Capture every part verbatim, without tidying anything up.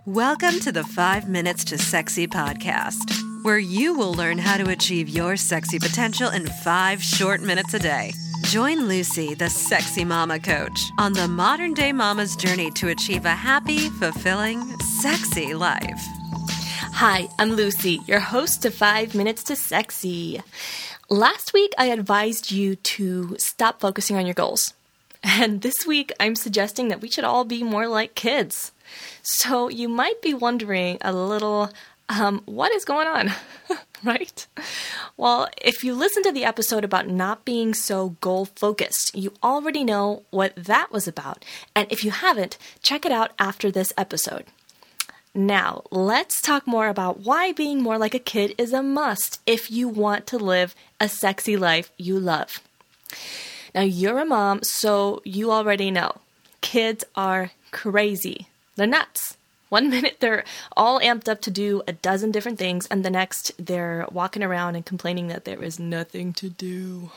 Welcome to the Five Minutes to Sexy podcast, where you will learn how to achieve your sexy potential in five short minutes a day. Join Lucy, the sexy mama coach, on the modern day mama's journey to achieve a happy, fulfilling, sexy life. Hi, I'm Lucy, your host of Five Minutes to Sexy. Last week, I advised you to stop focusing on your goals. And this week, I'm suggesting that we should all be more like kids. So you might be wondering a little, um, what is going on, right? Well, if you listen to the episode about not being so goal-focused, you already know what that was about. And if you haven't, check it out after this episode. Now, let's talk more about why being more like a kid is a must if you want to live a sexy life you love. Now, you're a mom, so you already know. Kids are crazy. They're nuts. One minute they're all amped up to do a dozen different things, and the next they're walking around and complaining that there is nothing to do.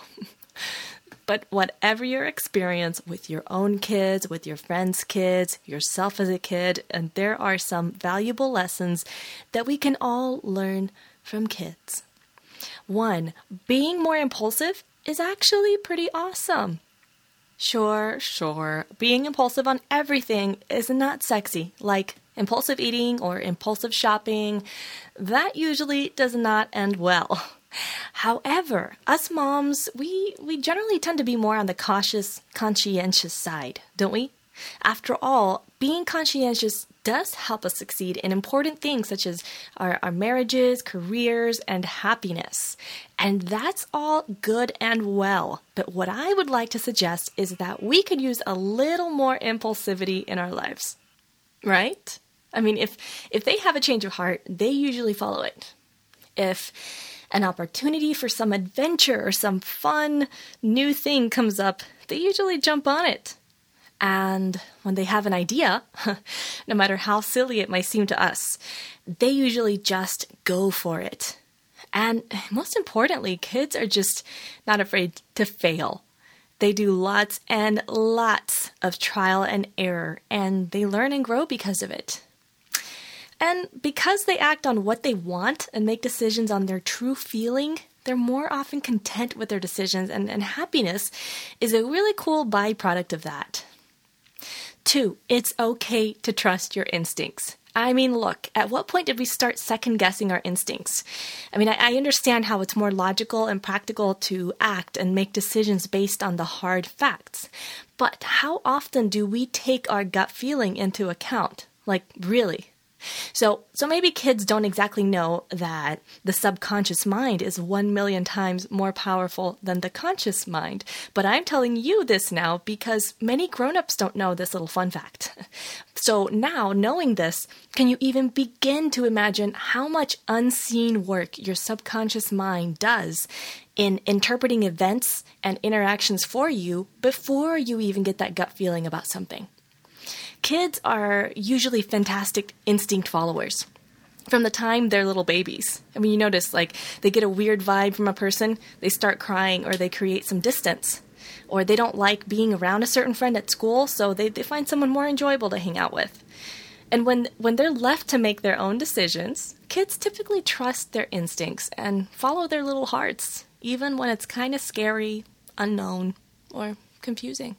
But whatever your experience with your own kids, with your friends' kids, yourself as a kid, and there are some valuable lessons that we can all learn from kids. One, being more impulsive is actually pretty awesome. Sure, sure, being impulsive on everything is not sexy, like impulsive eating or impulsive shopping. That usually does not end well. However, us moms, we, we generally tend to be more on the cautious, conscientious side, don't we? After all, being conscientious does help us succeed in important things such as our, our marriages, careers, and happiness. And that's all good and well. But what I would like to suggest is that we could use a little more impulsivity in our lives, right? I mean, if if they have a change of heart, they usually follow it. If an opportunity for some adventure or some fun new thing comes up, they usually jump on it. And when they have an idea, no matter how silly it might seem to us, they usually just go for it. And most importantly, kids are just not afraid to fail. They do lots and lots of trial and error, and they learn and grow because of it. And because they act on what they want and make decisions on their true feeling, they're more often content with their decisions, and, and happiness is a really cool byproduct of that. Two, it's okay to trust your instincts. I mean, look, at what point did we start second-guessing our instincts? I mean, I, I understand how it's more logical and practical to act and make decisions based on the hard facts. But how often do we take our gut feeling into account? Like, really? So, so maybe kids don't exactly know that the subconscious mind is one million times more powerful than the conscious mind. But I'm telling you this now because many grown-ups don't know this little fun fact. So now, knowing this, can you even begin to imagine how much unseen work your subconscious mind does in interpreting events and interactions for you before you even get that gut feeling about something? Kids are usually fantastic instinct followers from the time they're little babies. I mean, you notice, like, they get a weird vibe from a person, they start crying, or they create some distance. Or they don't like being around a certain friend at school, so they, they find someone more enjoyable to hang out with. And when, when they're left to make their own decisions, kids typically trust their instincts and follow their little hearts, even when it's kind of scary, unknown, or confusing.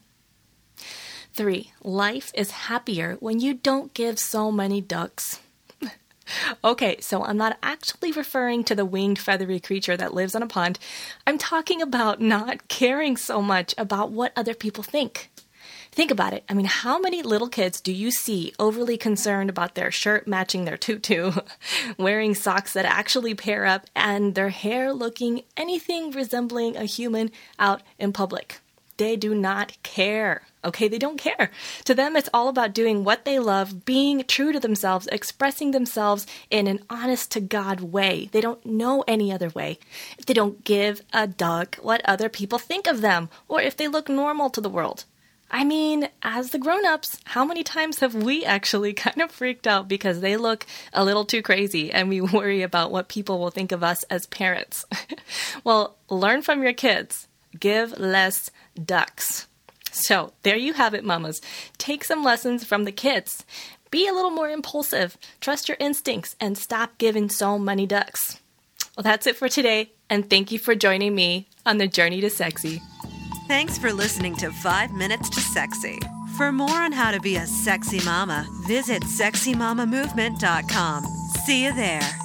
Three, life is happier when you don't give so many ducks. Okay, so I'm not actually referring to the winged feathery creature that lives on a pond. I'm talking about not caring so much about what other people think. Think about it. I mean, how many little kids do you see overly concerned about their shirt matching their tutu, wearing socks that actually pair up, and their hair looking anything resembling a human out in public? They do not care. Okay, they don't care. To them, it's all about doing what they love, being true to themselves, expressing themselves in an honest-to-God way. They don't know any other way. If they don't give a duck what other people think of them, or if they look normal to the world. I mean, as the grown-ups, how many times have we actually kind of freaked out because they look a little too crazy and we worry about what people will think of us as parents? Well, learn from your kids. Give less ducks. So there you have it, mamas. Take some lessons from the kids. Be a little more impulsive, trust your instincts, and stop giving so many ducks. Well, that's it for today, and thank you for joining me on the journey to sexy. Thanks for listening to Five Minutes to Sexy. For more on how to be a sexy mama, visit sexy mama movement dot com. See you there.